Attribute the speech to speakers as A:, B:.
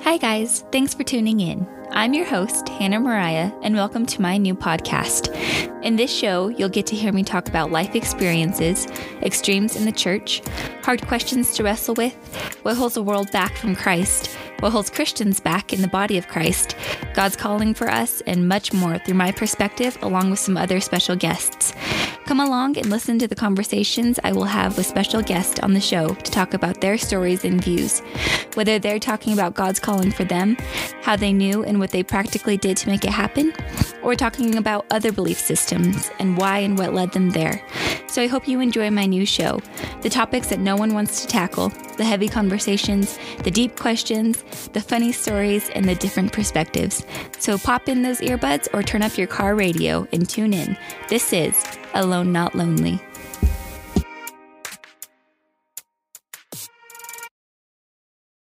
A: Hi guys, thanks for tuning in. I'm your host, Hannah Mariah, and welcome to my new podcast. In this show, you'll get to hear me talk about life experiences, extremes in the church, hard questions to wrestle with, what holds the world back from Christ, what holds Christians back in the body of Christ, God's calling for us, and much more through my perspective, along with some other special guests. Come along and listen to the conversations I will have with special guests on the show to talk about their stories and views, whether they're talking about God's calling for them, how they knew and what they practically did to make it happen, or talking about other belief systems and why and what led them there. So I hope you enjoy my new show, the topics that no one wants to tackle, the heavy conversations, the deep questions, the funny stories, and the different perspectives. So pop in those earbuds or turn up your car radio and tune in. This is Alone Not Lonely.